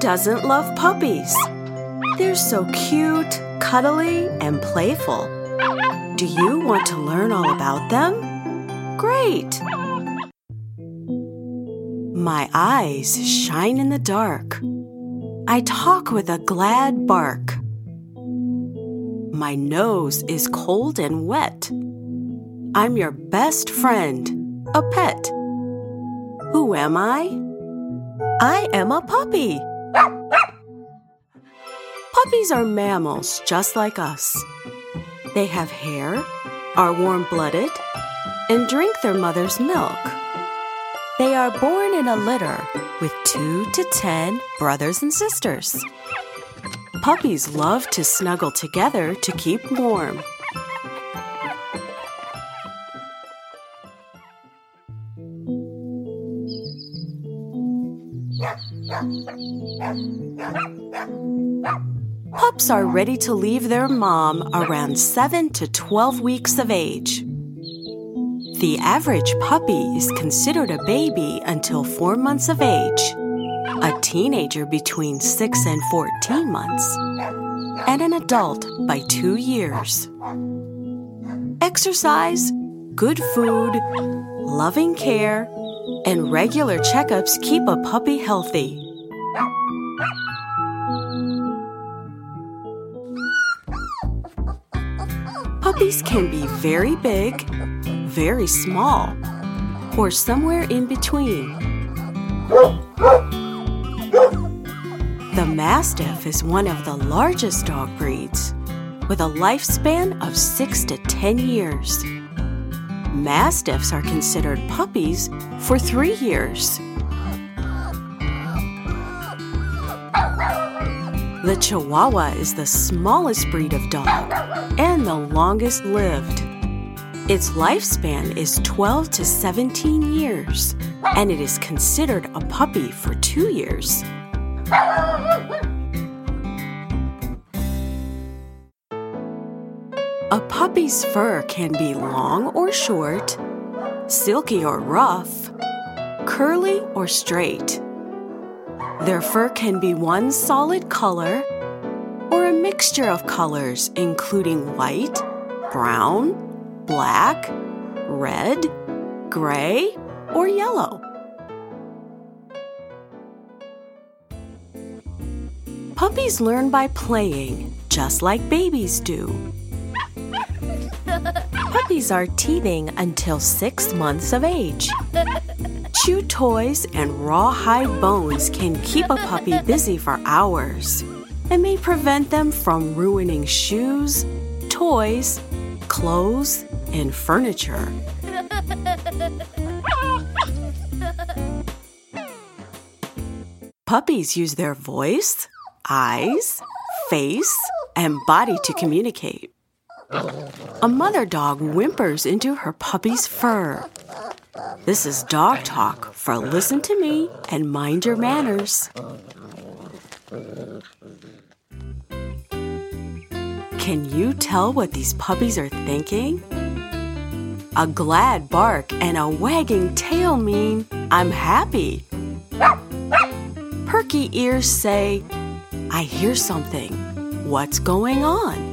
doesn't love puppies? They're so cute, cuddly, and playful. Do you want to learn all about them? Great! My eyes shine in the dark. I talk with a glad bark. My nose is cold and wet. I'm your best friend, a pet. Who am I? I am a puppy. Puppies are mammals just like us. They have hair, are warm-blooded, and drink their mother's milk. They are born in a litter with 2 to 10 brothers and sisters. Puppies love to snuggle together to keep warm. Pups are ready to leave their mom around 7 to 12 weeks of age. The average puppy is considered a baby until 4 months of age, a teenager between 6 and 14 months, and an adult by 2 years. Exercise, good food, loving care, and regular checkups keep a puppy healthy. Puppies can be very big, very small, or somewhere in between. The Mastiff is one of the largest dog breeds, with a lifespan of 6 to 10 years. Mastiffs are considered puppies for 3 years. The Chihuahua is the smallest breed of dog and the longest lived. Its lifespan is 12 to 17 years, and it is considered a puppy for 2 years. A puppy's fur can be long or short, silky or rough, curly or straight. Their fur can be one solid color or a mixture of colors including white, brown, black, red, gray, or yellow. Puppies learn by playing, just like babies do. Puppies are teething until 6 months of age. Chew toys and rawhide bones can keep a puppy busy for hours and may prevent them from ruining shoes, toys, clothes, and furniture. Puppies use their voice, eyes, face, and body to communicate. A mother dog whimpers into her puppy's fur. This is dog talk for listen to me and mind your manners. Can you tell what these puppies are thinking? A glad bark and a wagging tail mean I'm happy. Perky ears say, I hear something. What's going on?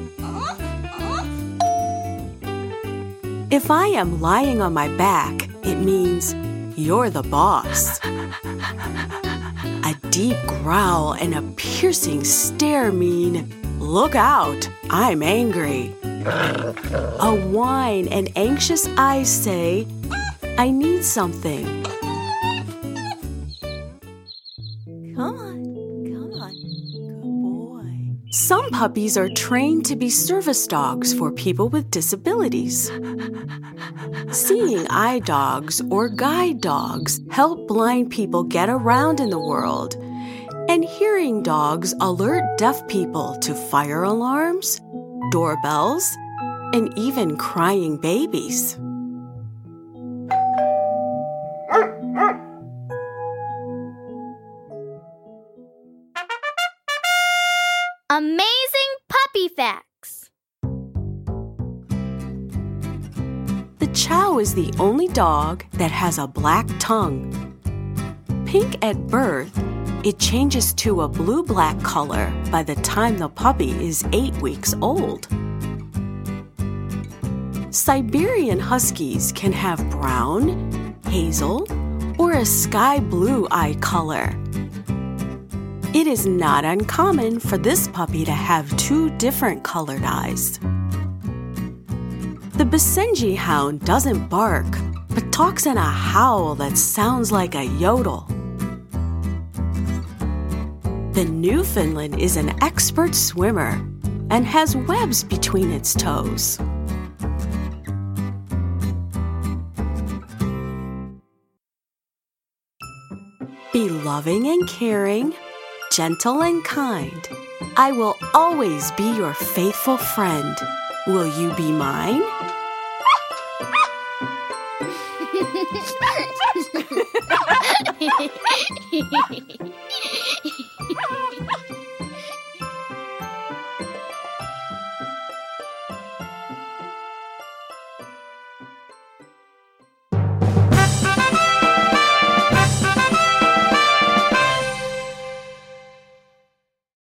If I am lying on my back, it means you're the boss. A deep growl and a piercing stare mean, look out, I'm angry. A whine and anxious eyes say, I need something. Come on, good boy. Some puppies are trained to be service dogs for people with disabilities. Seeing eye dogs or guide dogs help blind people get around in the world, and hearing dogs alert deaf people to fire alarms, doorbells, and even crying babies. Amazing puppy facts. The Chow is the only dog that has a black tongue. pink at birth, it changes to a blue-black color by the time the puppy is 8 weeks old. Siberian Huskies can have brown, hazel, or a sky blue eye color. It is not uncommon for this puppy to have 2 different colored eyes. The Basenji Hound doesn't bark, but talks in a howl that sounds like a yodel. The Newfoundland is an expert swimmer and has webs between its toes. Be loving and caring, gentle and kind. I will always be your faithful friend. Will you be mine? Hehehehe